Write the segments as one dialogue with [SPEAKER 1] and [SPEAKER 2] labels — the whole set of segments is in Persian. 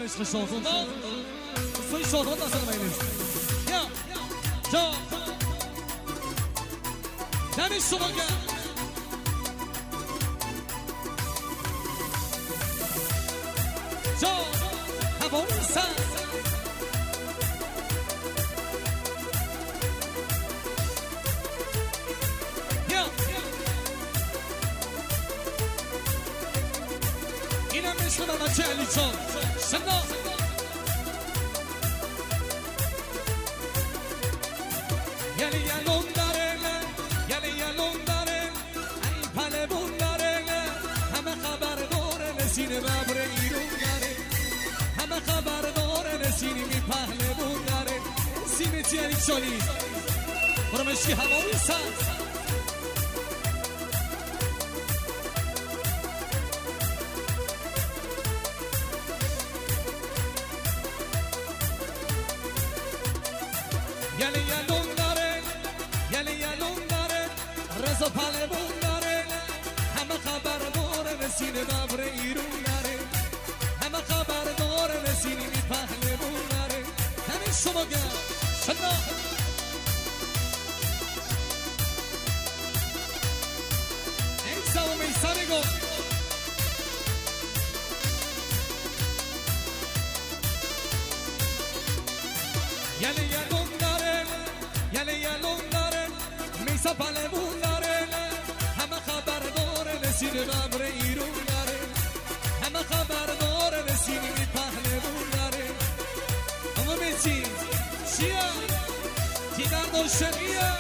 [SPEAKER 1] عشق شاهزاده سوی شاهزاده اصلا بینید یا جا دمی شما گرد جا هوای سر یا اینم عشق در بچه علی چان شنا یلی یلون داره یلون داره ای پلبون داره همه خبر داره نسینه ببر ایرون داره همه خبر داره نسینی می پهلبون داره سینه چی علی چالی برو مشکی هوایی سر یلون داره رزا پلبون داره همه خبر داره نسینه ببر ایرون داره همه خبر داره نسینی می پهلبون داره همین شما گرد شنا ایسا و میسا نگو یلون داره یلون داره میسا پلبون داره همه خبر داره نسینه ببر ایرون داره همه خبر داره نسینی می پهلبون داره اما میچی چیه؟ چی درد و شقیه؟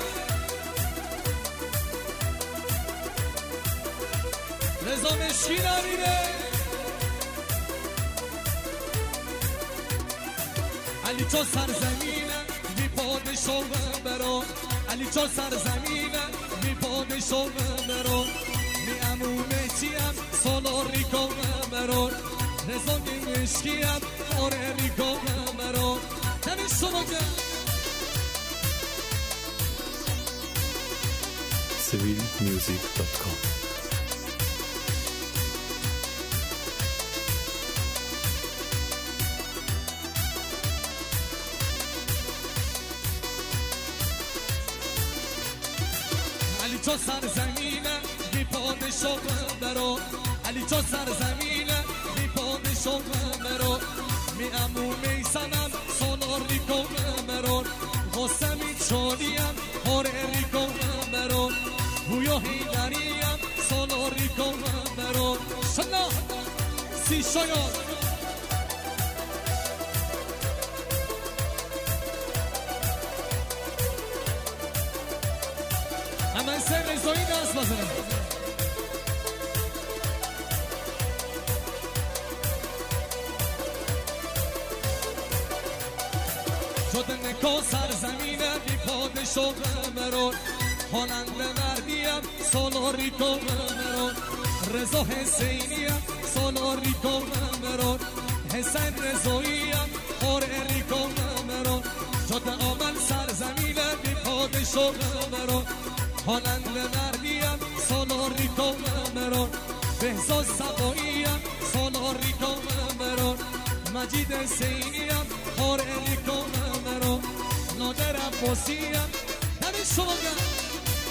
[SPEAKER 1] رضا مشکی نمیره علی چو سرزمینه بی پادشاه برو علی چو سرزمینه بی پادشاه برو می امومه چیم سالار ریکو برو رضا مشکیم آره ریکو برو تمی شما که
[SPEAKER 2] civilmusic.com
[SPEAKER 1] علی چو سرزمینه بی پادشاه برو علی چو سرزمینه بی پادشاه برو می امو میسنم سالار ریکو برو خواستمی چالیم هاره ریکو برو بویا هیدریم سالار ریکو برو شنا سی شاید همه سه رزایی دست بزنم شده نکا سرزمینه بی پادشاه برون خواننده مردیم سالار ریکو برون رضا حسینیم سالار ریکو برون حسین رضاییم خاره ریکو برون شده آمن سرزمینه بی پادشاه برون خواننده مردیم سالار ریکو برون بهزاد سباییم سالار ریکو برون مجید حسینیم خاره ریکو برون نادر عباسیم همین شما گرد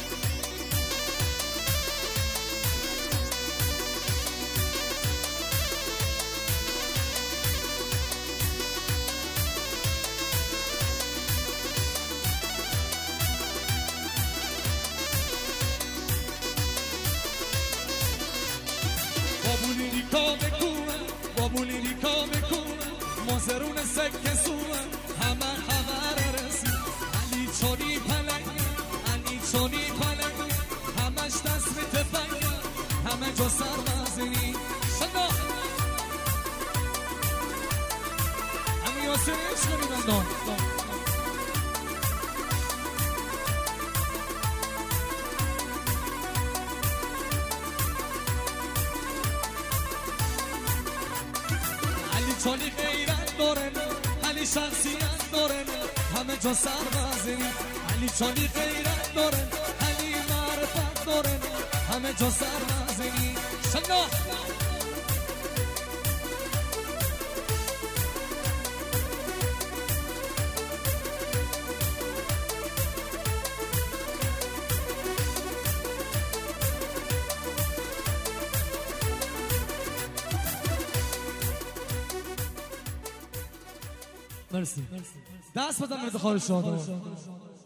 [SPEAKER 1] بابولی ریکا بکونه مازرون سکه سوه همه خبر رسی علی چانی پلنگ همش دست به تفنگ همه جا سربازی شنا همه یاسر عشق میدن چالی غیرت داره علی شخصیت داره همه جا سربازی علی چالی غیرت داره علی معرفت داره همه جا سربازی شنا مرسی. دست بزن افتخار شاد.